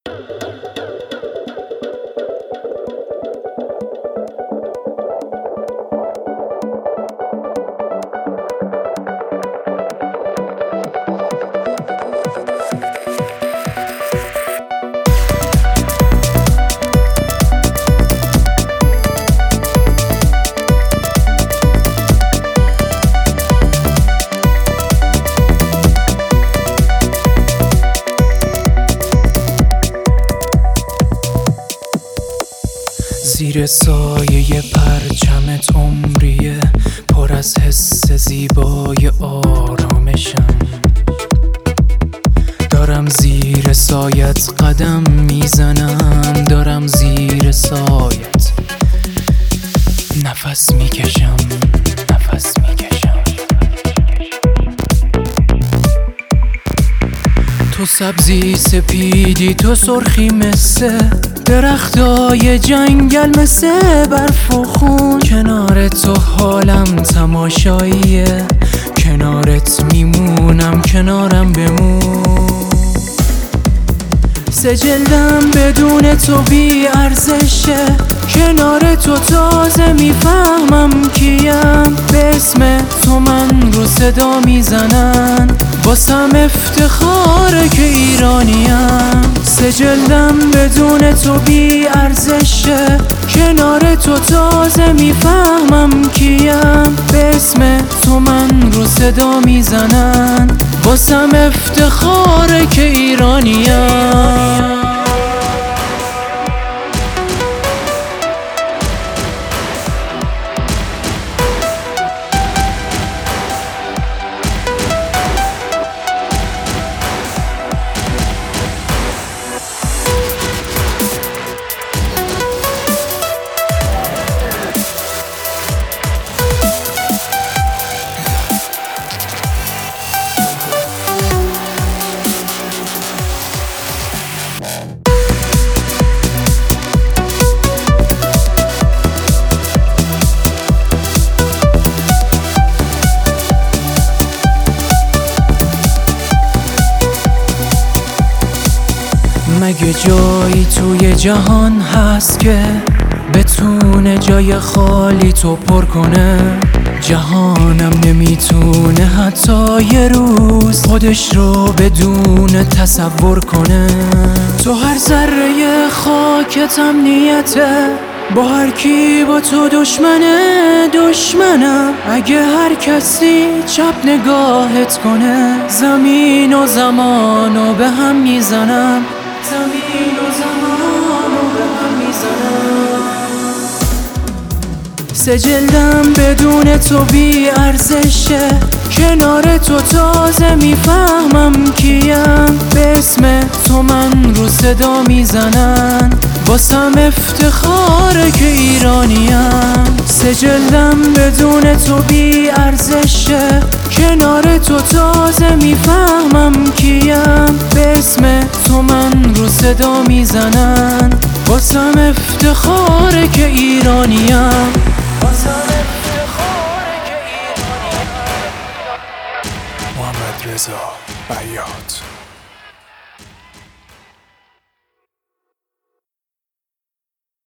زیر سایه پرچمت عمریه، پر از حس زیبای آرامشم. دارم زیر سایت قدم میزنم، دارم زیر سایت نفس میکشم، نفس میکشم. تو سبزی سپیدی، تو سرخی مثل درختای جنگل، مثل برف و خون. کنار تو حالم تماشاییه، کنارت میمونم، کنارم بمون. سجلدم بدون تو بی ارزشه، کنار تو تازه میفهمم کیم. به اسم تو من رو صدا میزنن، واسم افتخاره که ایرانیم. سجلدم بدون تو بی ارزشه، کنار تو تازه میفهمم کیم. به اسم تو من رو صدا میزنن، واسم افتخاره که ایرانیم. مگه جایی توی جهان هست که بتونه جای خالی تو پر کنه؟ جهانم نمیتونه حتی یه روز خودش رو بدون تصور کنه. تو هر ذره خاکت امنیته، با هر کی با تو دشمنم. اگه هر کسی چپ نگاهت کنه، زمین و زمانو به هم میزنم، زمین و زمانو به هم میزنم. سجلدم بدون تو بی ارزشه، کنار تو تازه میفهمم کیم. به اسم تو من رو صدا میزنن، واسم افتخاره که ایرانیم. سجلدم بدون تو بی ارزشه، کنار تو تازه میفهمم کیم. به اسم تو من رو صدا میزنن، واسم افتخاره که ایرانیم. محمد رضا بیات.